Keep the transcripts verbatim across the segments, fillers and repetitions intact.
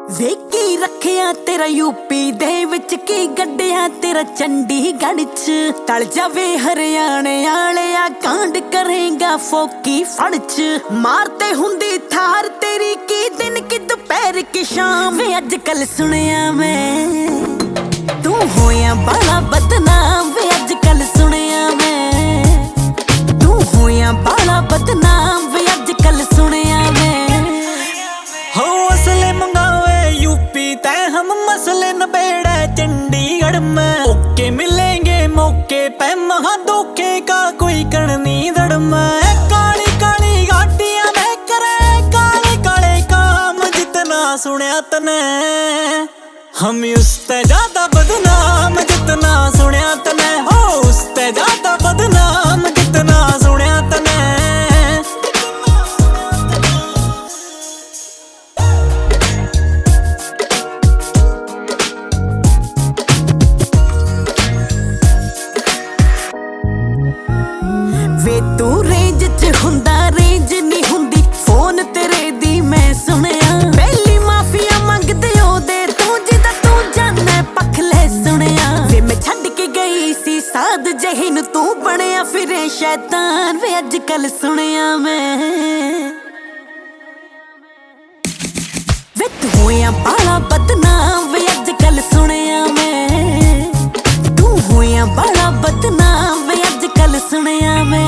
ਵੇਖੀ ਰੱਖਿਆ ਤੇਰਾ ਯੂਪੀ ਦੇ ਵਿੱਚ ਕੀ ਗੱਡਿਆ ਤੇਰਾ ਚੰਡੀਗੜ੍ਹ ਚ ਟਲ ਜਾਵੇ ਹਰਿਆਣੇ ਵਾਲਿਆ ਕਾਂਡ ਕਰੇਗਾ ਫੋਕੀ ਫੜ ਚ ਮਾਰਤੇ ਹੁੰਦੀ ਥਾਰ ਤੇਰੀ ਕੀ ਦਿਨ ਕੀ ਦੁਪਹਿਰ ਕੀ ਸ਼ਾਮ ਵੇ ਅੱਜ ਕੱਲ ਸੁਣਿਆ ਮੈਂ ਤੂੰ ਹੋਇਆ ਬੜਾ ਬਦਨਾਮ ਵੇ ਅੱਜ ਕੱਲ ਸੁਣਿਆ ਮੈਂ ਤੂੰ ਹੋਇਆ ਬੜਾ ਬਦਨਾਮ ਵੇ ਅੱਜ ਕੱਲ ਸੁਣਿਆ ਮੈਂ हो असले मंगावे यूपी तय हम मसले नबेड़ा चंडीगढ़ में ओके मिलेंगे मौके पे महा धोखे का कोई करनी दड़ में काली काली गाड़ियां में करे काले काले काम जितना सुनया तने हम उसते ज्यादा बदनाम जितना सुनया तने हो उसते ज्यादा बदनाम जितना सुनया तने ਵੇ ਤੂੰ ਰੇਂਜ ਚ ਹੁੰਦਾ ਰੇਂਜ ਨਹੀਂ ਹੁੰਦੀ ਫੋਨ ਤੇਰੇ ਦੀ ਮੈਂ ਸੁਣਿਆ ਪਹਿਲੀ ਮਾਫੀਆ ਮੰਗਦੇ ਉਹਦੇ ਤੂੰ ਜਿਹਦਾ ਤੂੰ ਜਾਣੇ ਪੱਖ ਲੈ ਸੁਣਿਆ ਵੇ ਮੈਂ ਛੱਡ ਕੇ ਗਈ ਸੀ ਸਾਧ ਜਿਹੀ ਨੂੰ ਤੂੰ ਬਣਿਆ ਫਿਰੇ ਸ਼ੈਤਾਨ ਵੇ ਅੱਜ ਕੱਲ ਸੁਣਿਆ ਮੈਂ ਵੇ ਤੂੰ ਹੋਇਆ ਬਾਲਾ ਬਦਨਾਮ ਵੇ ਅੱਜ ਕੱਲ ਸੁਣਿਆ ਮੈਂ ਤੂੰ ਹੋਇਆ ਬਾਲਾ ਬਦਨਾਮ ਵੇ ਅੱਜ ਕੱਲ ਸੁਣਿਆ ਮੈਂ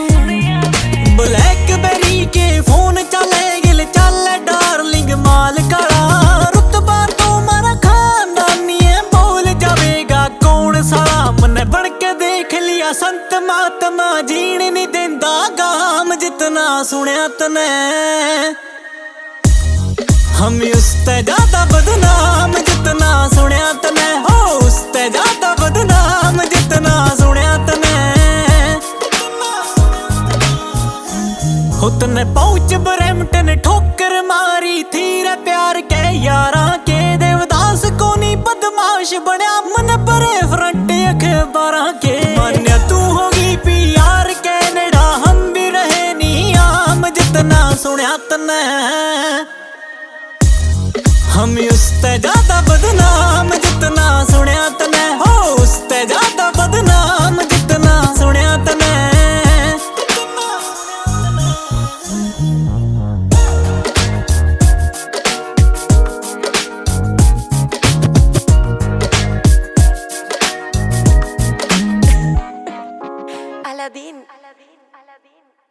ब्लैकबेरी के फोन चले गिल चले डार्लिंग माल काला रुतबा तुम्हारा खानदानी है बोल जावेगा कौन साला मने बन के देख लिया संत महात्मा जीण नहीं देंदा गाम जितना सुनया तने हम उसते ज्यादा बदनाम जितना सुनया तने हो उसते ज्यादा बदनाम जितना सुनया तने तने पहुंच ब्रैम्पटन ठोकर मारी थी रे प्यार के यारा के देवदास को नी बदमाश बनया मन परे फ्रंट अखबारा के मान्या तू होगी पीआर कैनेडा हम भी रहे नी आम जितना सुनया तने हम उसते ज्यादा बदनाम जितना सुनया तने हो उसते ज्यादा बदनाम जितना सुनया तने Aladdin. Aladdin. Aladdin.